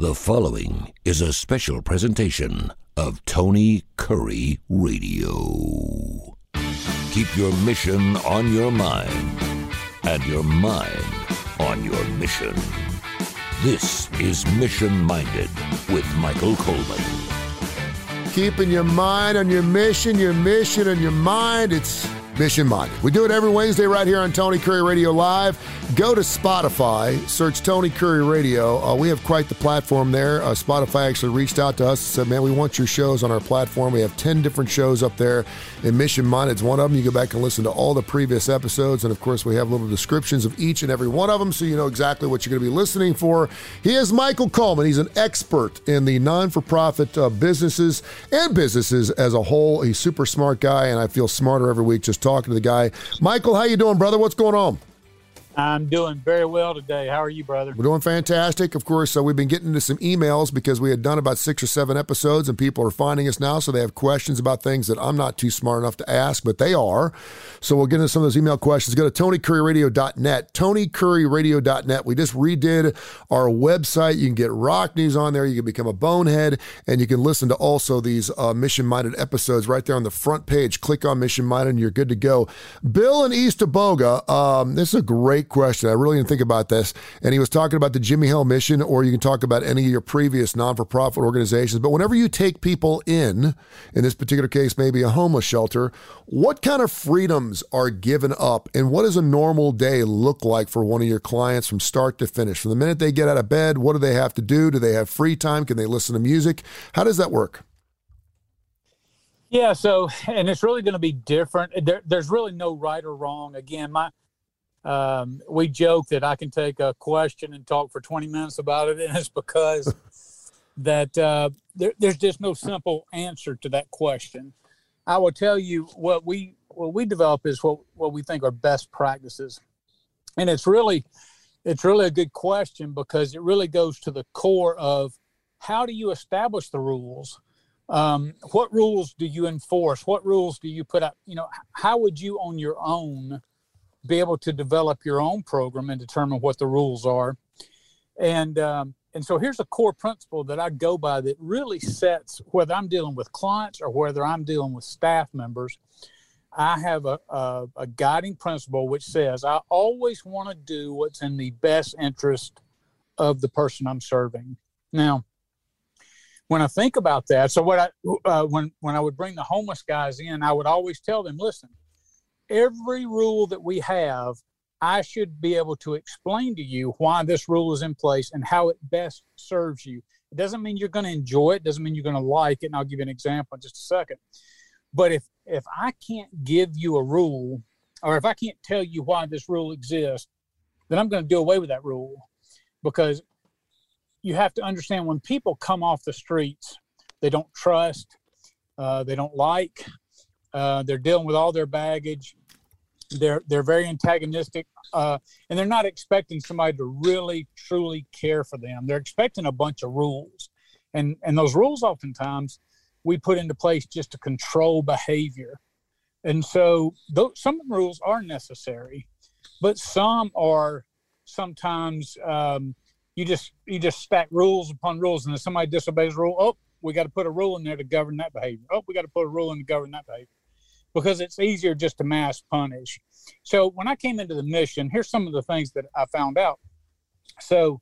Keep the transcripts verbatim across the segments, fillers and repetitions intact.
The following is a special presentation of Tony Curry Radio. Keep your mission on your mind and your mind on your mission. This is Mission Minded with Michael Coleman. Keeping your mind on your mission, your mission on your mind. It's Mission Minded. We do it every Wednesday right here on Tony Curry Radio Live. Go to Spotify, search Tony Curry Radio. Uh, we have quite the platform there. Uh, Spotify actually reached out to us and said, man, we want your shows on our platform. We have ten different shows up there, and Mission Minded is one of them. You go back and listen to all the previous episodes, and of course, we have little descriptions of each and every one of them so you know exactly what you're going to be listening for. He is Michael Coleman. He's an expert in the non-for-profit uh, businesses and businesses as a whole. He's a super smart guy, and I feel smarter every week just talking to the guy. Michael, how you doing, brother? What's going on? I'm doing very well today. How are you, brother? We're doing fantastic. Of course, uh, we've been getting into some emails because we had done about six or seven episodes, and people are finding us now, so they have questions about things that I'm not too smart enough to ask, but they are. So we'll get into some of those email questions. Go to tony curry radio dot net, tony curry radio dot net. We just redid our website. You can get rock news on there. You can become a bonehead, and you can listen to also these uh, Mission Minded episodes right there on the front page. Click on Mission Minded, and you're good to go. Bill in East Aboga, um, this is a great question. I really didn't think about this. And he was talking about the Jimmy Hill Mission, or you can talk about any of your previous non-for-profit organizations. But whenever you take people in, in this particular case, maybe a homeless shelter, what kind of freedoms are given up? And what does a normal day look like for one of your clients from start to finish? From the minute they get out of bed, what do they have to do? Do they have free time? Can they listen to music? How does that work? Yeah, so, and it's really going to be different. There, there's really no right or wrong. Again, my Um, we joke that I can take a question and talk for twenty minutes about it, and it's because that uh, there, there's just no simple answer to that question. I will tell you what we what we develop is what, what we think are best practices, and it's really it's really a good question because it really goes to the core of how do you establish the rules. Um, what rules do you enforce? What rules do you put out? You know, how would you on your own be able to develop your own program and determine what the rules are? And um, and so here's a core principle that I go by that really sets, whether I'm dealing with clients or whether I'm dealing with staff members, I have a, a, a guiding principle which says I always want to do what's in the best interest of the person I'm serving. Now, when I think about that, so what I uh, when when I would bring the homeless guys in, I would always tell them, listen, every rule that we have, I should be able to explain to you why this rule is in place and how it best serves you. It doesn't mean you're going to enjoy it. Doesn't mean you're going to like it. And I'll give you an example in just a second. But if, if I can't give you a rule, or if I can't tell you why this rule exists, then I'm going to do away with that rule. Because you have to understand, when people come off the streets, they don't trust, uh, they don't like, uh, they're dealing with all their baggage. They're they're very antagonistic, uh, and they're not expecting somebody to really, truly care for them. They're expecting a bunch of rules. And, and those rules oftentimes we put into place just to control behavior. And so those, some rules are necessary, but some are sometimes um, you just you just stack rules upon rules, and if somebody disobeys a rule, oh, we got to put a rule in there to govern that behavior. Oh, we got to put a rule in to govern that behavior. Because it's easier just to mass punish. So when I came into the mission, here's some of the things that I found out. So,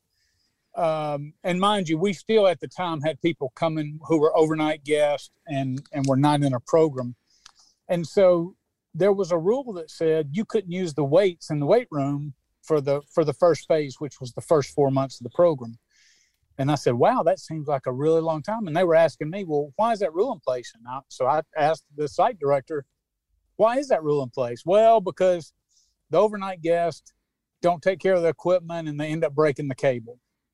um, and mind you, we still at the time had people coming who were overnight guests and, and were not in a program. And so there was a rule that said you couldn't use the weights in the weight room for the, for the first phase, which was the first four months of the program. And I said, wow, that seems like a really long time. And they were asking me, well, why is that rule in place? And I, so I asked the site director, why is that rule in place? Well, because the overnight guests don't take care of the equipment and they end up breaking the cable.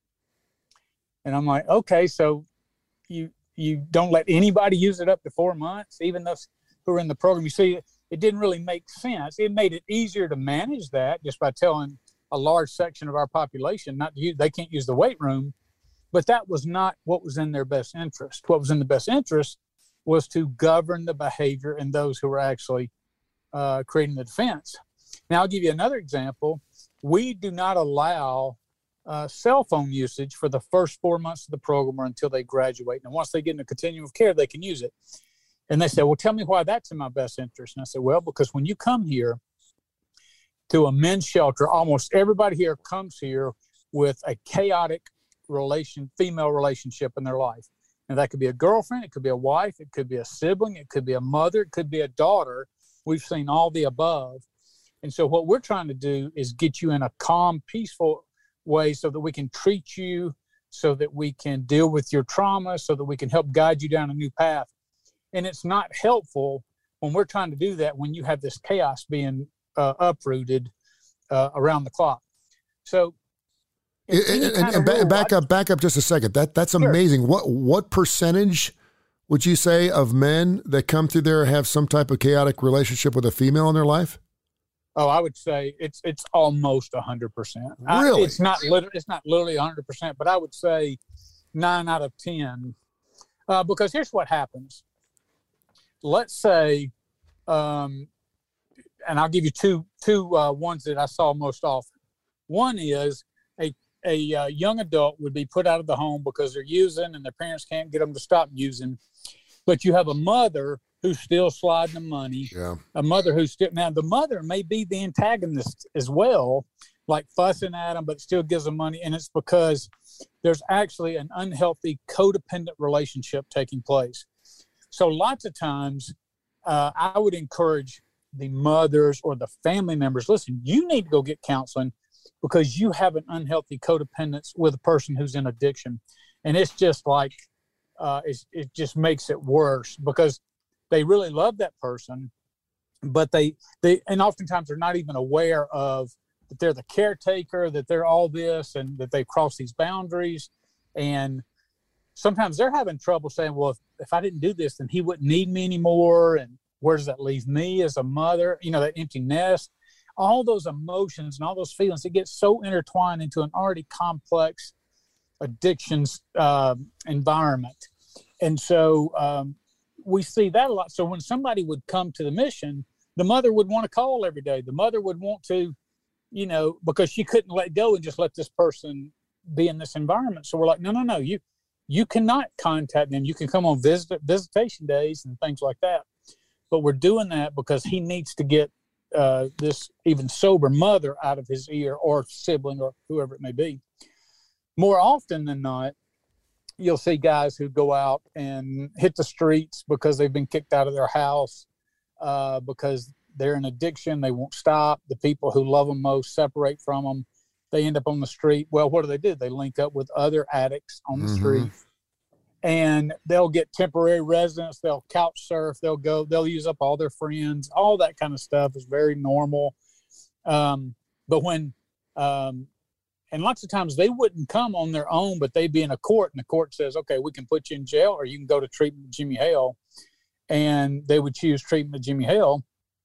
And I'm like, okay, so you you don't let anybody use it up to four months, even those who are in the program. You see, it didn't really make sense. It made it easier to manage that just by telling a large section of our population not to use, they can't use the weight room. But that was not what was in their best interest. What was in the best interest was to govern the behavior and those who were actually uh, creating the defense. Now, I'll give you another example. We do not allow uh, cell phone usage for the first four months of the program or until they graduate. And once they get in a continuum of care, they can use it. And they said, well, tell me why that's in my best interest. And I said, well, because when you come here to a men's shelter, almost everybody here comes here with a chaotic relation, female relationship in their life. And that could be a girlfriend, it could be a wife, it could be a sibling, it could be a mother, it could be a daughter. We've seen all the above. And so what we're trying to do is get you in a calm, peaceful way so that we can treat you, so that we can deal with your trauma, so that we can help guide you down a new path. And it's not helpful when we're trying to do that when you have this chaos being uh, uprooted uh, around the clock. So, and, and, and back, back up, back up just a second. That that's amazing. Sure. What what percentage would you say of men that come through there have some type of chaotic relationship with a female in their life? Oh, I would say it's it's almost a hundred percent. Really, I, it's not literally it's not literally a hundred percent, but I would say nine out of ten. Uh, because here's what happens. Let's say, um, and I'll give you two two uh, ones that I saw most often. One is a a uh, young adult would be put out of the home because they're using and their parents can't get them to stop using. But you have a mother who's still sliding the money, yeah. a mother who's still, now the mother may be the antagonist as well, like fussing at them, but still gives them money. And it's because there's actually an unhealthy codependent relationship taking place. So lots of times uh, I would encourage the mothers or the family members, listen, you need to go get counseling because you have an unhealthy codependence with a person who's in addiction. And it's just like, uh, it's, it just makes it worse because they really love that person, but they, they, and oftentimes they're not even aware of that they're the caretaker, that they're all this, and that they've crossed these boundaries. And sometimes they're having trouble saying, well, if, if I didn't do this, then he wouldn't need me anymore. And where does that leave me as a mother? You know, that empty nest, all those emotions and all those feelings, it gets so intertwined into an already complex addictions uh, environment. And so um, we see that a lot. So when somebody would come to the mission, the mother would want to call every day. The mother would want to, you know, because she couldn't let go and just let this person be in this environment. So we're like, no, no, no, you, you cannot contact them. You can come on visit visitation days and things like that. But we're doing that because he needs to get uh, this even sober mother out of his ear, or sibling, or whoever it may be. More often than not, you'll see guys who go out and hit the streets because they've been kicked out of their house, uh, because they're in addiction. They won't stop. The people who love them most separate from them. They end up on the street. Well, what do they do? They link up with other addicts on the mm-hmm. street, and they'll get temporary residence. They'll couch surf. They'll go, they'll use up all their friends. All that kind of stuff is very normal. Um, but when, um, and lots of times they wouldn't come on their own, but they'd be in a court, and the court says, okay, we can put you in jail, or you can go to treatment with Jimmy Hale. And they would choose treatment with Jimmy Hale.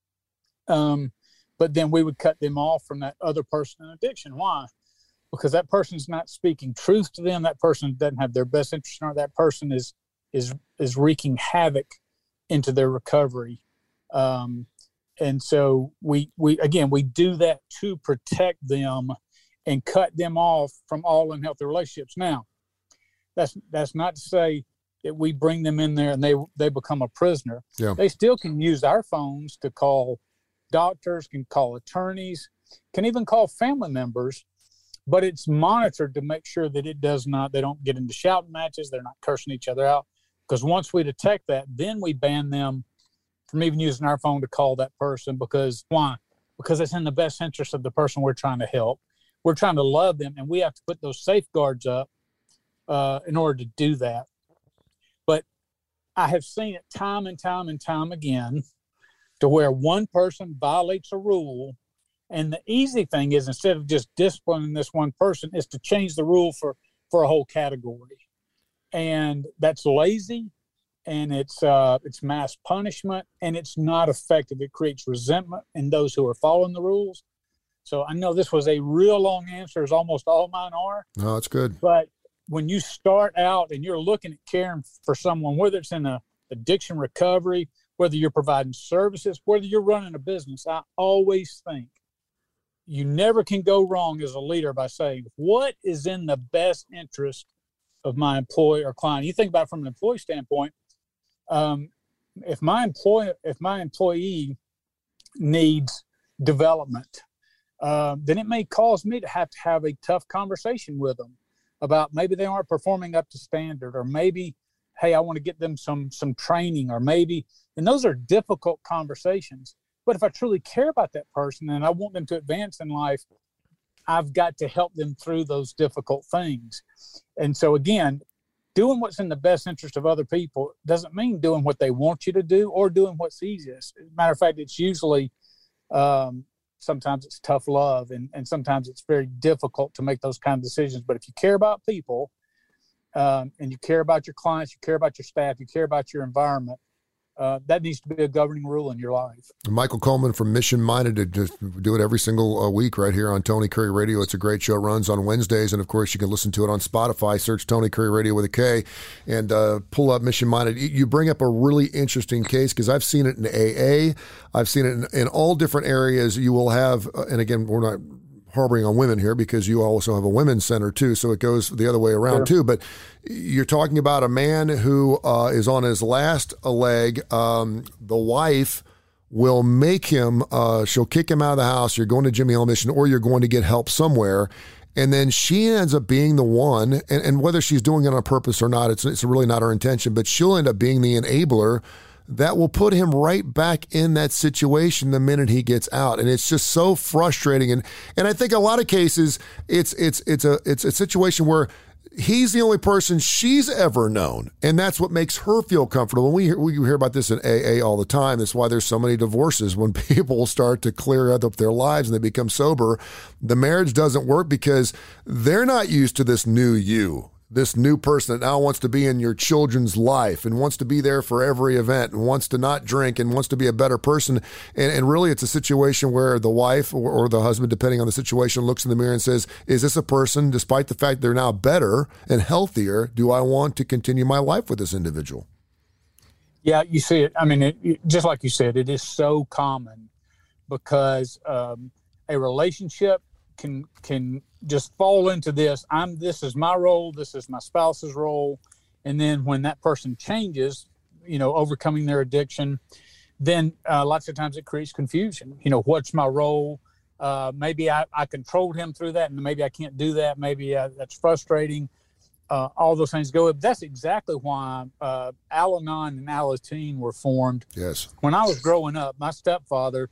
Um, but then we would cut them off from that other person in addiction. Why? Because that person's not speaking truth to them. That person doesn't have their best interest in heart. That person is, is, is wreaking havoc into their recovery. Um, and so we, we, again, we do that to protect them and cut them off from all unhealthy relationships. Now, that's that's not to say that we bring them in there and they they become a prisoner. Yeah. They still can use our phones to call doctors, can call attorneys, can even call family members, but it's monitored to make sure that it does not, they don't get into shouting matches, they're not cursing each other out. Because once we detect that, then we ban them from even using our phone to call that person. Because why? Because it's in the best interest of the person we're trying to help. We're trying to love them, and we have to put those safeguards up uh, in order to do that. But I have seen it time and time and time again to where one person violates a rule, and the easy thing is, instead of just disciplining this one person, is to change the rule for, for a whole category. And that's lazy, and it's uh, it's mass punishment, and it's not effective. It creates resentment in those who are following the rules. So I know this was a real long answer, as almost all mine are. No, it's good. But when you start out and you're looking at caring for someone, whether it's in a addiction recovery, whether you're providing services, whether you're running a business, I always think you never can go wrong as a leader by saying, what is in the best interest of my employee or client? You think about it from an employee standpoint. Um, if my employee, if my employee needs development, uh, then it may cause me to have to have a tough conversation with them about maybe they aren't performing up to standard, or maybe, hey, I want to get them some some training, or maybe, and those are difficult conversations. But if I truly care about that person and I want them to advance in life, I've got to help them through those difficult things. And so again, doing what's in the best interest of other people doesn't mean doing what they want you to do or doing what's easiest. As a matter of fact, it's usually, um, sometimes it's tough love, and, and sometimes it's very difficult to make those kind of decisions. But if you care about people, um, and you care about your clients, you care about your staff, you care about your environment, Uh, that needs to be a governing rule in your life. Michael Coleman from Mission Minded to just do it every single uh, week right here on Tony Curry Radio. It's a great show. It runs on Wednesdays, and of course you can listen to it on Spotify. Search Tony Curry Radio with a K and uh, pull up Mission Minded. You bring up a really interesting case because I've seen it in A A. I've seen it in, in all different areas. You will have, uh, and again, we're not harboring on women here because you also have a women's center too, so it goes the other way around sure. too. But you're talking about a man who uh, is on his last leg. Um, the wife will make him, uh, she'll kick him out of the house. You're going to Jimmy Hill Mission, or you're going to get help somewhere. And then she ends up being the one, and, and whether she's doing it on purpose or not, it's, it's really not her intention, but she'll end up being the enabler that will put him right back in that situation the minute he gets out. And it's just so frustrating. And and I think a lot of cases it's it's it's a it's a situation where he's the only person she's ever known. And that's what makes her feel comfortable. We hear, we hear about this in A A all the time. That's why there's so many divorces. When people start to clear up their lives and they become sober, the marriage doesn't work because they're not used to this new you. This new person that now wants to be in your children's life and wants to be there for every event and wants to not drink and wants to be a better person. And, and really, it's a situation where the wife or, or the husband, depending on the situation, looks in the mirror and says, is this a person, despite the fact they're now better and healthier, do I want to continue my life with this individual? Yeah, you see it. I mean, it, it, just like you said, it is so common because um, a relationship can can just fall into this. I'm this is my role. This is my spouse's role. And then when that person changes, you know, overcoming their addiction, then uh, lots of times it creates confusion. You know, what's my role? Uh, maybe I, I controlled him through that, and maybe I can't do that. Maybe uh, that's frustrating. Uh, all those things go up. That's exactly why uh, Al-Anon and Alateen were formed. Yes. When I was growing up, my stepfather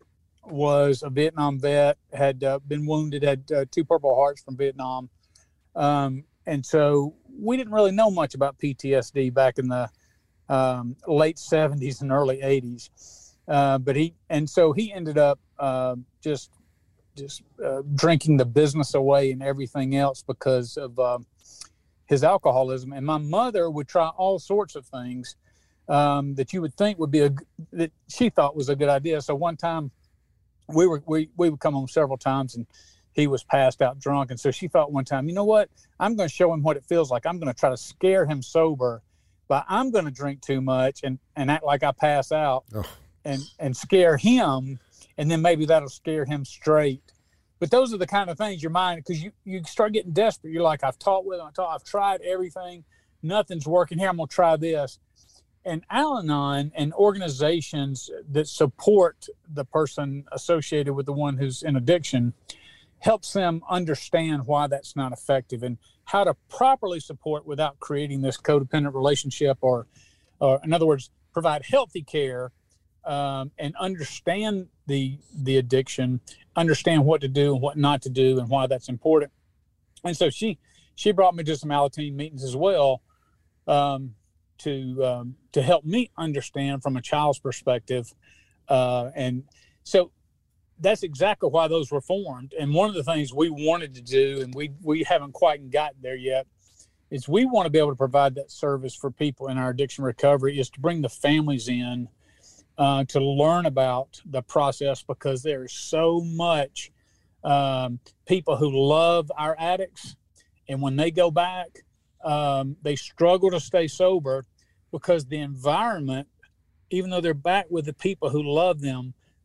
was a Vietnam vet, had uh, been wounded, had uh, two Purple Hearts from Vietnam. Um, and so we didn't really know much about P T S D back in the um, late seventies and early eighties. Uh, but he, and so he ended up uh, just, just uh, drinking the business away and everything else because of uh, his alcoholism. And my mother would try all sorts of things um, that you would think would be a, that she thought was a good idea. So one time, We were we we would come home several times and he was passed out drunk. And so she thought one time, you know what? I'm going to show him what it feels like. I'm going to try to scare him sober, but I'm going to drink too much and, and act like I pass out oh. and, and scare him. And then maybe that'll scare him straight. But those are the kind of things your mind, because you, you start getting desperate. You're like, I've taught with him. I've, taught, I've tried everything. Nothing's working here. I'm going to try this. And Al-Anon and organizations that support the person associated with the one who's in addiction helps them understand why that's not effective and how to properly support without creating this codependent relationship, or, or in other words, provide healthy care um, and understand the the addiction, understand what to do and what not to do and why that's important. And so she she brought me to some Alateen meetings as well. Um, to um, to help me understand from a child's perspective. Uh, and so that's exactly why those were formed. And one of the things we wanted to do, and we, we haven't quite gotten there yet, is we want to be able to provide that service for people in our addiction recovery, is to bring the families in uh, to learn about the process, because there is so much um, people who love our addicts. And when they go back, um, they struggle to stay sober because the environment, even though they're back with the people who love them,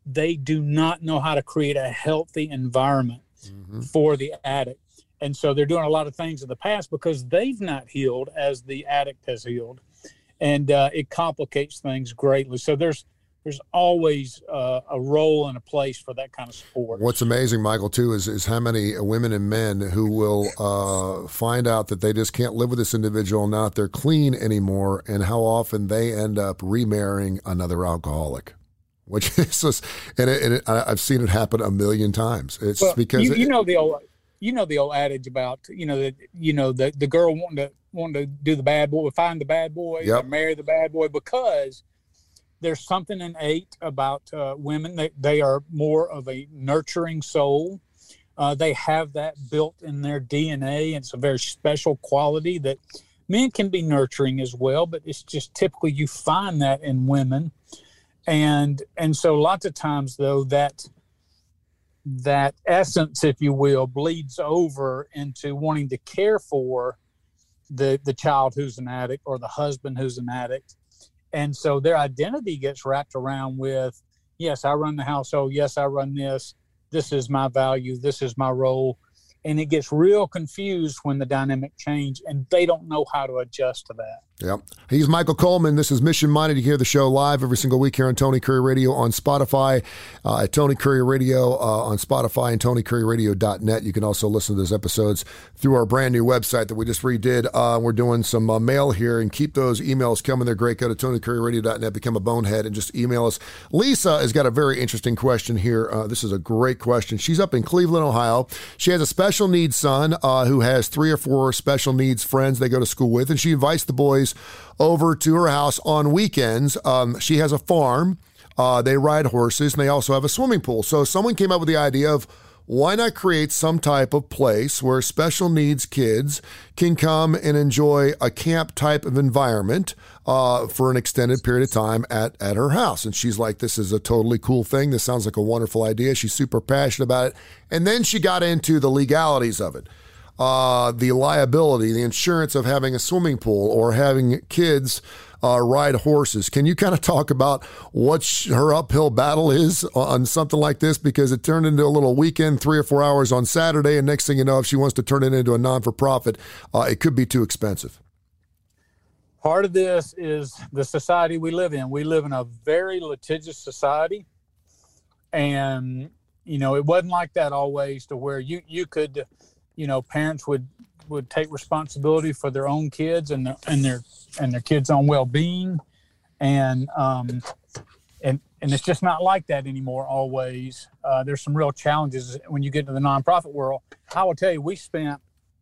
they do not know how to create a healthy environment mm-hmm. for the addict. And so they're doing a lot of things in the past because they've not healed as the addict has healed. And uh, it complicates things greatly. So there's there's always uh, a role and a place for that kind of support. What's amazing, Michael, too, is, is how many women and men who will uh, find out that they just can't live with this individual, not they're clean anymore, and how often they end up remarrying another alcoholic. Which is just, and, it, and it, I've seen it happen a million times. It's well, because you, it, you know the old you know the old adage about you know that you know the the girl wanting to wanting to do the bad boy, find the bad boy, yep. and marry the bad boy because there's something innate about uh, women. They they are more of a nurturing soul. Uh, they have that built in their D N A. And it's a very special quality that men can be nurturing as well, but it's just typically you find that in women. And and so lots of times, though, that that essence, if you will, bleeds over into wanting to care for the the child who's an addict or the husband who's an addict. And so their identity gets wrapped around with, yes, I run the household. Yes, I run this. This is my value. This is my role. And it gets real confused when the dynamic change, and they don't know how to adjust to that. Yep. He's Michael Coleman. This is Mission Minded. You hear the show live every single week here on Tony Curry Radio on Spotify, uh, at Tony Curry Radio uh, on Spotify and Tony Curry Radio dot net. You can also listen to those episodes through our brand new website that we just redid. Uh, we're doing some uh, mail here, and keep those emails coming. They're great. Go to Tony Curry Radio dot net, become a bonehead, and just email us. Lisa has got a very interesting question here. Uh, this is a great question. She's up in Cleveland, Ohio. She has a special needs son uh, who has three or four special needs friends they go to school with, and she invites the boys over to her house on weekends. Um, she has a farm. Uh, they ride horses, and they also have a swimming pool. So someone came up with the idea of, why not create some type of place where special needs kids can come and enjoy a camp type of environment uh, for an extended period of time at, at her house? And she's like, this is a totally cool thing. This sounds like a wonderful idea. She's super passionate about it. And then she got into the legalities of it. Uh, the liability, the insurance of having a swimming pool or having kids uh, ride horses. Can you kind of talk about what sh- her uphill battle is on something like this? Because it turned into a little weekend, three or four hours on Saturday, and next thing you know, if she wants to turn it into a non-for-profit, uh, it could be too expensive. Part of this is the society we live in. We live in a very litigious society, and, you know, it wasn't like that always, to where you, you could... you know, parents would, would take responsibility for their own kids and their, and their, and their kids' own well-being. And, um, and, and it's just not like that anymore always. Uh, there's some real challenges when you get into the nonprofit world. I will tell you, we spent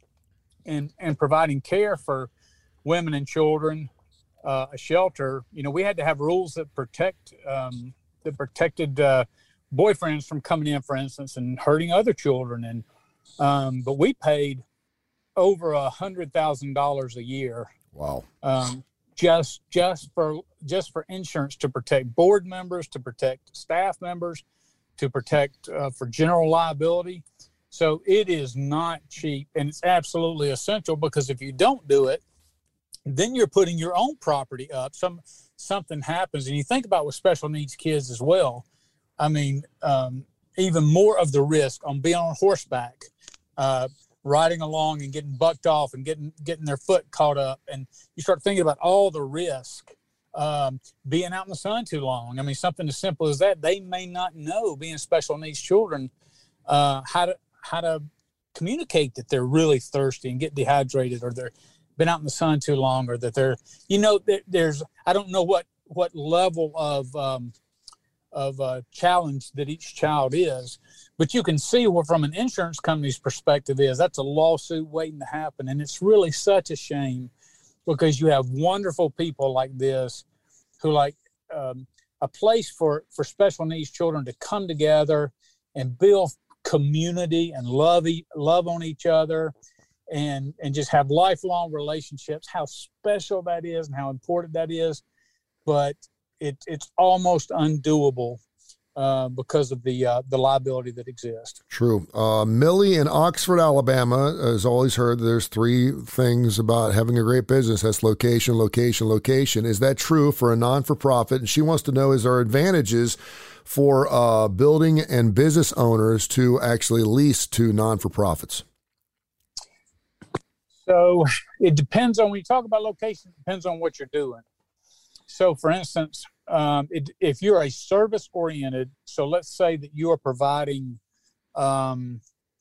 in, in providing care for women and children, uh, a shelter. You know, we had to have rules that protect, um, that protected, uh, boyfriends from coming in, for instance, and hurting other children. And, Um, but we paid over a hundred thousand dollars a year. Wow. Um, just, just for, just for insurance to protect board members, to protect staff members, to protect, uh, for general liability. So it is not cheap, and it's absolutely essential, because if you don't do it, then you're putting your own property up. Some, something happens, and you think about with special needs kids as well. I mean, um, even more of the risk on being on horseback, uh, riding along and getting bucked off and getting getting their foot caught up. And you start thinking about all the risk, um, being out in the sun too long. I mean, something as simple as that. They may not know, being special needs children, uh, how to how to communicate that they're really thirsty and get dehydrated, or they're been out in the sun too long, or that they're, you know, there's, I don't know what, what level of, um, of uh, challenge that each child is, but you can see what, from an insurance company's perspective, is that's a lawsuit waiting to happen. And it's really such a shame, because you have wonderful people like this who like um, a place for, for special needs children to come together and build community and love, e- love on each other, and, and just have lifelong relationships, how special that is and how important that is. But it, it's almost undoable uh, because of the uh, the liability that exists. True. Uh, Millie in Oxford, Alabama, has always heard there's three things about having a great business. That's location, location, location. Is that true for a non-for-profit? And she wants to know, is there advantages for uh, building and business owners to actually lease to non-for-profits? So it depends on, when you talk about location, it depends on what you're doing. So for instance, um, it, if you're a service oriented, so let's say that you are providing um,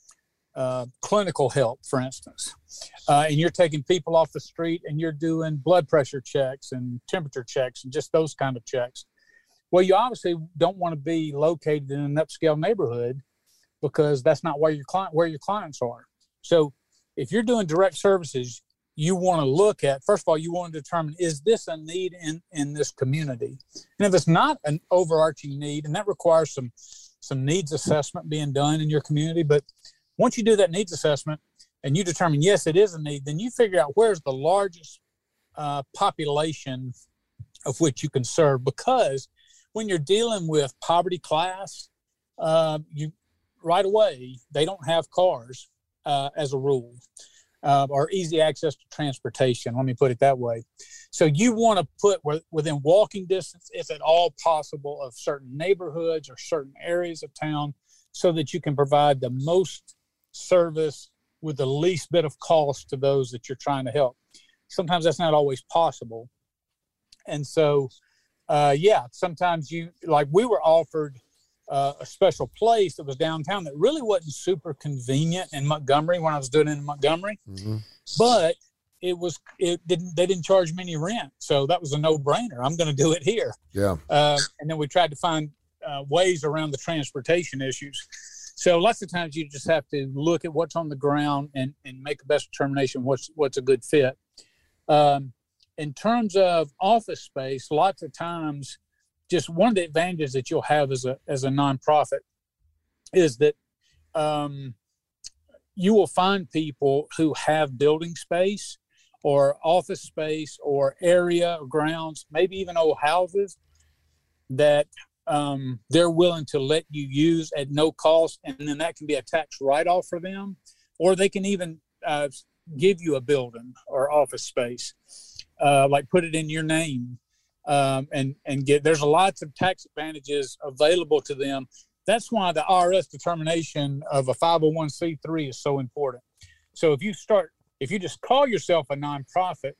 uh, clinical help, for instance, uh, and you're taking people off the street and you're doing blood pressure checks and temperature checks and just those kind of checks. Well, you obviously don't want to be located in an upscale neighborhood because that's not where your client, where your clients are. So if you're doing direct services, you want to look at, first of all, you want to determine, is this a need in, in this community? And if it's not an overarching need, and that requires some, some needs assessment being done in your community, but once you do that needs assessment and you determine, yes, it is a need, then you figure out where's the largest uh, population of which you can serve. Because when you're dealing with poverty class, uh, you right away, they don't have cars. Uh, as a rule, uh, or easy access to transportation. Let me put it that way. So you want to put within walking distance, if at all possible, of certain neighborhoods or certain areas of town so that you can provide the most service with the least bit of cost to those that you're trying to help. Sometimes that's not always possible. And so, uh, yeah, sometimes you, like we were offered Uh, a special place that was downtown that really wasn't super convenient in Montgomery when I was doing it in Montgomery, mm-hmm. but it was, it didn't, they didn't charge me any rent. So that was a no brainer. I'm going to do it here. Yeah. Uh, and then we tried to find uh, ways around the transportation issues. So lots of times you just have to look at what's on the ground and, and make the best determination what's, what's a good fit. Um, in terms of office space, lots of times, just one of the advantages that you'll have as a as a nonprofit is that um, you will find people who have building space or office space or area or grounds, maybe even old houses that um, they're willing to let you use at no cost, and then that can be a tax write-off for them, or they can even uh, give you a building or office space, uh, like put it in your name. Um, and, and get, there's lots of tax advantages available to them. That's why the I R S determination of a five oh one c three is so important. So if you start, if you just call yourself a nonprofit,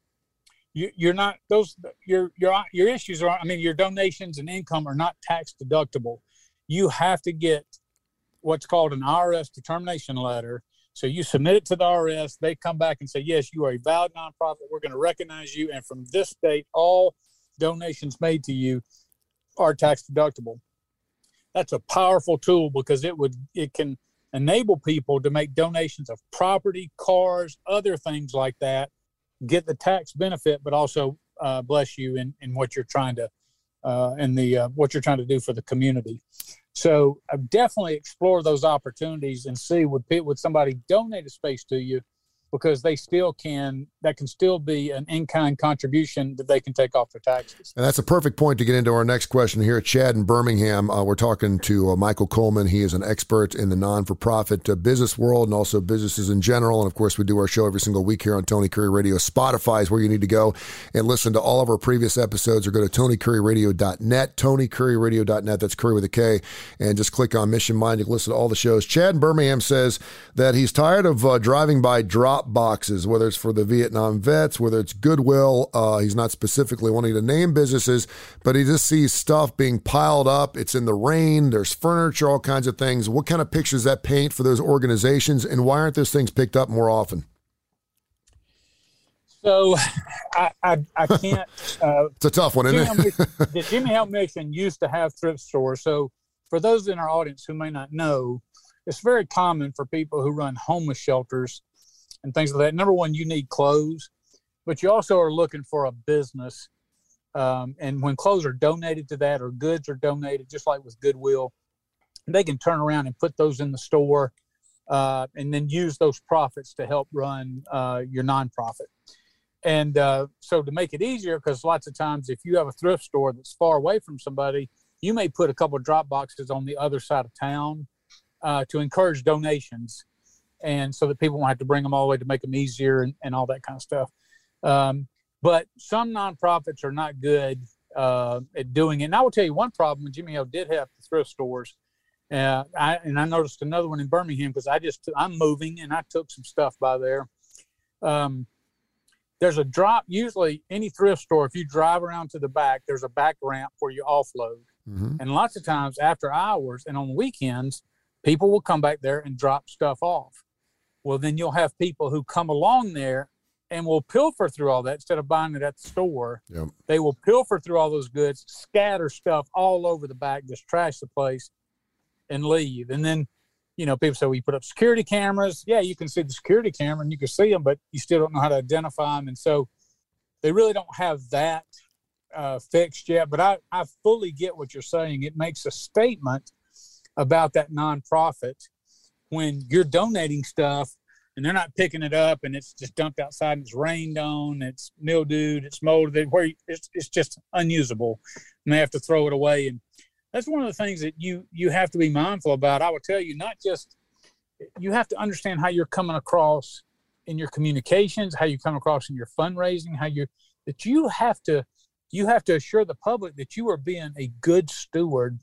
you, you're not, those, your, your, your issues are, I mean, your donations and income are not tax deductible. You have to get what's called an I R S determination letter. So you submit it to the I R S, they come back and say, yes, you are a valid nonprofit. We're going to recognize you. And from this date, all donations made to you are tax deductible. That's a powerful tool because it would, it can enable people to make donations of property, cars, other things like that, get the tax benefit, but also uh, bless you in, in what you're trying to, uh, in the, uh, what you're trying to do for the community. So uh, definitely explore those opportunities and see would would somebody donate a space to you, because they still can, that can still be an in-kind contribution that they can take off their taxes. And that's a perfect point to get into our next question here. Chad in Birmingham, uh, we're talking to uh, Michael Coleman. He is an expert in the non-for-profit uh, business world and also businesses in general. And of course, we do our show every single week here on Tony Curry Radio. Spotify is where you need to go and listen to all of our previous episodes, or go to tony curry radio dot net, tony curry radio dot net. That's Curry with a K. And just click on Mission Mind. You can listen to all the shows. Chad in Birmingham says that he's tired of uh, driving by drop boxes, whether it's for the Vietnam vets, whether it's Goodwill. Uh, he's not specifically wanting to name businesses, but he just sees stuff being piled up. It's in the rain. There's furniture, all kinds of things. What kind of pictures that paint for those organizations, and why aren't those things picked up more often? So I, I, I can't. Uh, it's a tough one, isn't Jimmy it? Help, the Jimmy Help Mission used to have thrift stores. So for those in our audience who may not know, it's very common for people who run homeless shelters and things like that. Number one, you need clothes, but you also are looking for a business. Um, and when clothes are donated to that, or goods are donated, just like with Goodwill, they can turn around and put those in the store uh, and then use those profits to help run uh, your nonprofit. And uh, so to make it easier, because lots of times if you have a thrift store that's far away from somebody, you may put a couple of drop boxes on the other side of town uh, to encourage donations, and so that people won't have to bring them all the way, to make them easier and, and all that kind of stuff. Um, but some nonprofits are not good uh, at doing it. And I will tell you one problem when Jimmy Hill did have the thrift stores. Uh, I, and I noticed another one in Birmingham because I just, I'm moving and I took some stuff by there. Um, there's a drop, usually any thrift store, if you drive around to the back, there's a back ramp where you offload. Mm-hmm. And lots of times after hours and on weekends, people will come back there and drop stuff off. Well, then you'll have people who come along there and will pilfer through all that instead of buying it at the store. Yep. They will pilfer through all those goods, scatter stuff all over the back, just trash the place and leave. And then, you know, people say, well, you put up security cameras. Yeah, you can see the security camera and you can see them, but you still don't know how to identify them. And so they really don't have that uh, fixed yet. But I, I fully get what you're saying. It makes a statement about that nonprofit when you're donating stuff and they're not picking it up and it's just dumped outside and it's rained on, it's mildewed, it's molded, where it's it's just unusable and they have to throw it away. And that's one of the things that you you have to be mindful about. I would tell you, not just, you have to understand how you're coming across in your communications, how you come across in your fundraising, how you that you have to you have to assure the public that you are being a good steward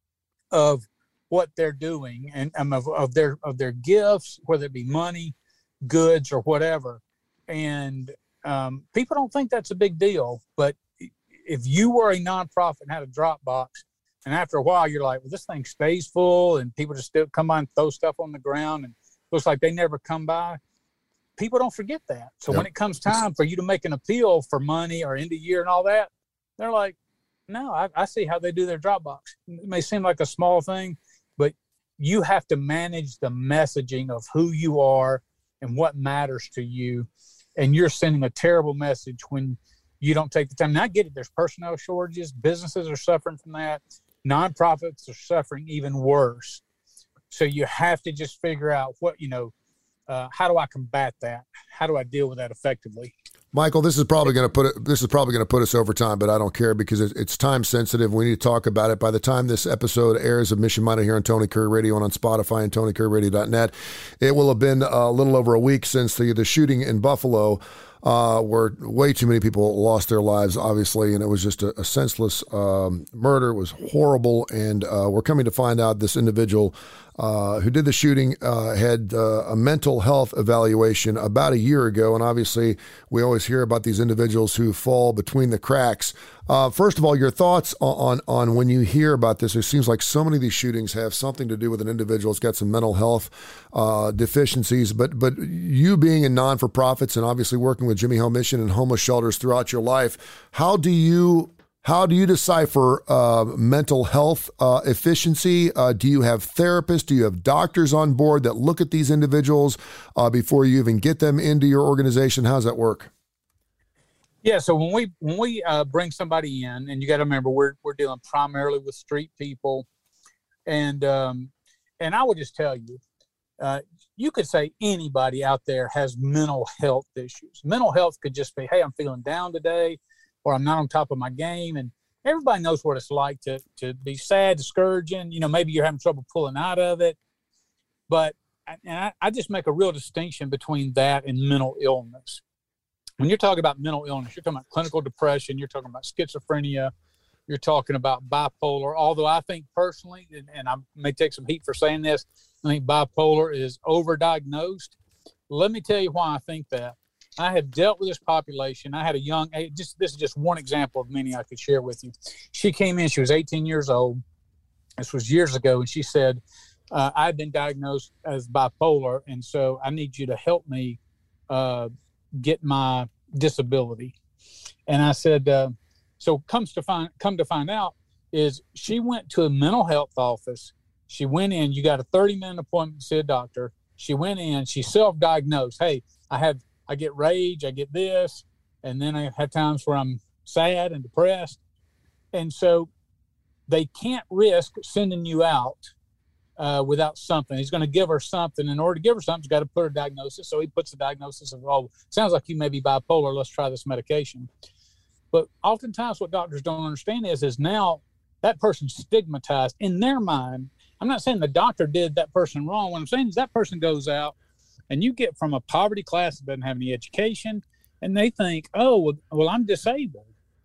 of what they're doing and um, of, of their of their gifts, whether it be money, goods, or whatever. And um, people don't think that's a big deal. But if you were a nonprofit and had a drop box, and after a while you're like, well, this thing stays full, and people just still come by and throw stuff on the ground, and looks like they never come by. People don't forget that. So yep. when it comes time for you to make an appeal for money or end of year and all that, they're like, no, I, I see how they do their drop box. It may seem like a small thing, but you have to manage the messaging of who you are and what matters to you. And you're sending a terrible message when you don't take the time. Now, I get it. There's personnel shortages. Businesses are suffering from that. Nonprofits are suffering even worse. So you have to just figure out what, you know, uh, how do I combat that? How do I deal with that effectively? Michael, this is probably going to put it, this is probably going to put us over time, but I don't care because it's time sensitive. We need to talk about it. By the time this episode airs of Mission Minded here on Tony Curry Radio and on Spotify and tony curry radio dot net, it will have been a little over a week since the, the shooting in Buffalo, uh, where way too many people lost their lives, obviously, and it was just a, a senseless um, murder. It was horrible, and uh, we're coming to find out this individual uh, who did the shooting uh, had uh, a mental health evaluation about a year ago, and obviously we always hear about these individuals who fall between the cracks. Uh, first of all, your thoughts on, on on when you hear about this. It seems like so many of these shootings have something to do with an individual who's got some mental health uh, deficiencies. But but you being in non-for-profits and obviously working with Jimmy Hill Mission and homeless shelters throughout your life, how do you how do you decipher uh, mental health uh, efficiency? Uh, do you have therapists? Do you have doctors on board that look at these individuals uh, before you even get them into your organization? How does that work? Yeah, so when we when we uh, bring somebody in, and you got to remember we're we're dealing primarily with street people, and um, and I would just tell you, uh, you could say anybody out there has mental health issues. Mental health could just be, hey, I'm feeling down today, or I'm not on top of my game, and everybody knows what it's like to to be sad, discouraging. You know, maybe you're having trouble pulling out of it, but and I, I just make a real distinction between that and mental illness. When you're talking about mental illness, you're talking about clinical depression, you're talking about schizophrenia, you're talking about bipolar, although I think personally, and, and I may take some heat for saying this, I think bipolar is overdiagnosed. Let me tell you why I think that. I have dealt with this population. I had a young, just this is just one example of many I could share with you. She came in, she was eighteen years old. This was years ago, and she said, uh, I've been diagnosed as bipolar, and so I need you to help me uh, get my disability. And I said, uh, so comes to find, come to find out is she went to a mental health office. She went in, you got a thirty minute appointment to see a doctor. She went in, she self-diagnosed. Hey, I have, I get rage, I get this. And then I have times where I'm sad and depressed. And so they can't risk sending you out Uh, without something. He's going to give her something. In order to give her something, he's got to put her diagnosis. So he puts the diagnosis of, oh, sounds like you may be bipolar. Let's try this medication. But oftentimes what doctors don't understand is, is now that person's stigmatized in their mind. I'm not saying the doctor did that person wrong. What I'm saying is that person goes out and you get from a poverty class that doesn't have any education, and they think, oh, well, well I'm disabled.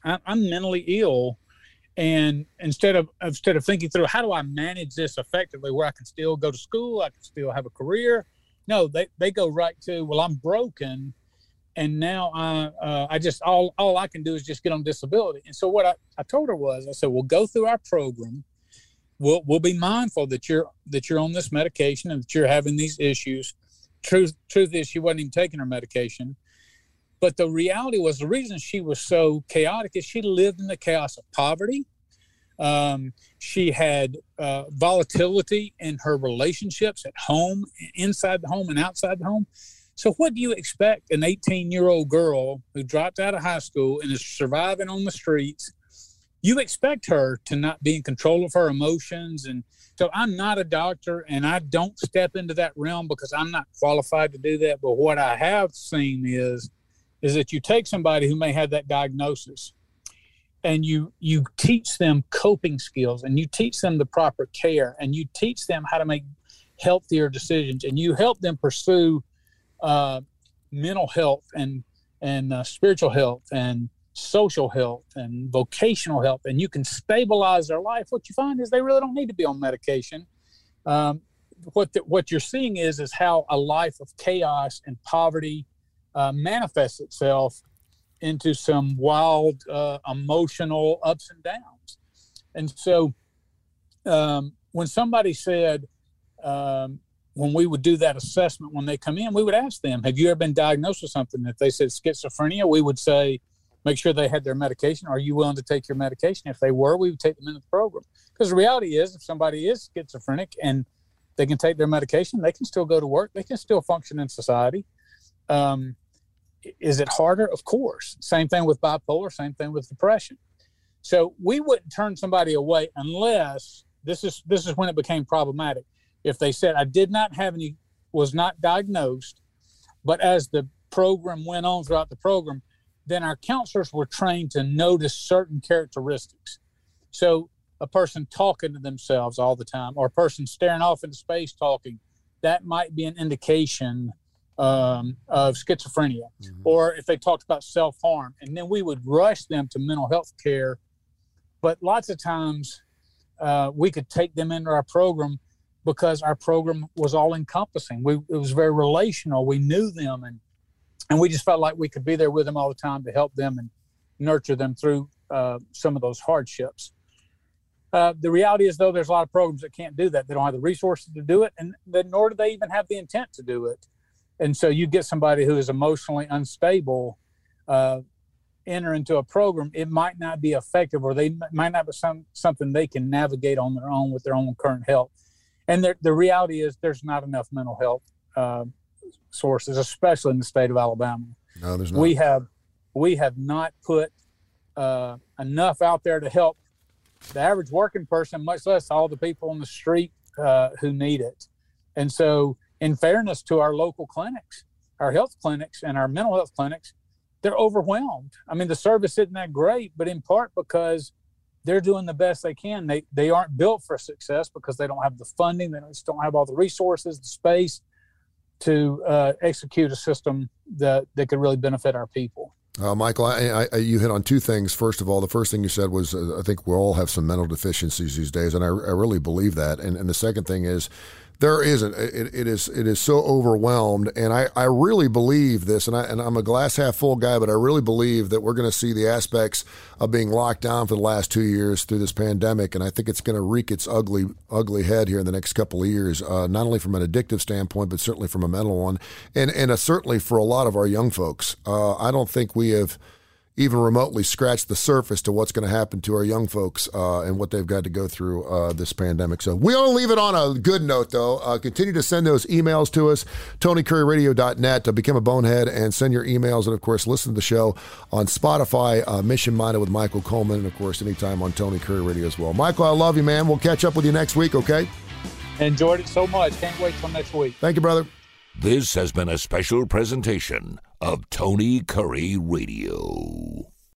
I, I'm mentally ill. And instead of instead of thinking through, how do I manage this effectively where I can still go to school, I can still have a career? No, they, they go right to, well, I'm broken. And now I uh, I just all all I can do is just get on disability. And so what I, I told her was, I said, we'll go through our program. We'll we'll be mindful that you're that you're on this medication and that you're having these issues. Truth truth is, she wasn't even taking her medication. But the reality was, the reason she was so chaotic is she lived in the chaos of poverty. Um, she had uh, volatility in her relationships at home, inside the home and outside the home. So what do you expect an eighteen-year-old girl who dropped out of high school and is surviving on the streets? You expect her to not be in control of her emotions. And so I'm not a doctor, and I don't step into that realm because I'm not qualified to do that. But what I have seen is is that you take somebody who may have that diagnosis and you you teach them coping skills, and you teach them the proper care, and you teach them how to make healthier decisions, and you help them pursue uh, mental health and, and uh, spiritual health and social health and vocational health, and you can stabilize their life. What you find is they really don't need to be on medication. Um, what the, what you're seeing is is how a life of chaos and poverty Uh, manifests itself into some wild uh, emotional ups and downs. And so um, when somebody said, um, when we would do that assessment when they come in, we would ask them, have you ever been diagnosed with something? If they said schizophrenia, we would say, make sure they had their medication. Are you willing to take your medication? If they were, we would take them into the program. Because the reality is, if somebody is schizophrenic and they can take their medication, they can still go to work. They can still function in society. Um, Is it harder? Of course. Same thing with bipolar, same thing with depression. So we wouldn't turn somebody away unless this is this is when it became problematic. If they said, I did not have any, was not diagnosed, but as the program went on throughout the program, then our counselors were trained to notice certain characteristics. So a person talking to themselves all the time, or a person staring off into space talking, that might be an indication um, of schizophrenia. Mm-hmm. Or if they talked about self-harm, and then we would rush them to mental health care. But lots of times uh, we could take them into our program because our program was all encompassing. We, it was very relational. We knew them, and, and we just felt like we could be there with them all the time to help them and nurture them through uh, some of those hardships. Uh, the reality is, though, there's a lot of programs that can't do that. They don't have the resources to do it, and then nor do they even have the intent to do it. And so you get somebody who is emotionally unstable uh, enter into a program, it might not be effective, or they might not be some, something they can navigate on their own with their own current health. And the, the reality is there's not enough mental health uh, sources, especially in the state of Alabama. No, there's not. We have, we have not put uh, enough out there to help the average working person, much less all the people on the street uh, who need it. And so, in fairness to our local clinics, our health clinics and our mental health clinics, they're overwhelmed. I mean, the service isn't that great, but in part because they're doing the best they can. They they aren't built for success because they don't have the funding. They just don't have all the resources, the space to uh, execute a system that, that could really benefit our people. Uh, Michael, I, I, you hit on two things. First of all, the first thing you said was, uh, I think we all have some mental deficiencies these days, and I, I really believe that. And, and the second thing is, there isn't. It, it is. It is so overwhelmed, and I, I really believe this. And I and I'm a glass half full guy, but I really believe that we're going to see the aspects of being locked down for the last two years through this pandemic, and I think it's going to wreak its ugly, ugly head here in the next couple of years. Uh, not only from an addictive standpoint, but certainly from a mental one, and and uh, certainly for a lot of our young folks. Uh, I don't think we have even remotely scratched the surface to what's going to happen to our young folks uh, and what they've got to go through uh, this pandemic. So we want to leave it on a good note, though. Uh, continue to send those emails to us, tony curry radio dot net, to become a bonehead and send your emails. And, of course, listen to the show on Spotify, uh, Mission Minded with Michael Coleman, and, of course, anytime on Tony Curry Radio as well. Michael, I love you, man. We'll catch up with you next week, okay? Enjoyed it so much. Can't wait till next week. Thank you, brother. This has been a special presentation of Tony Curry Radio.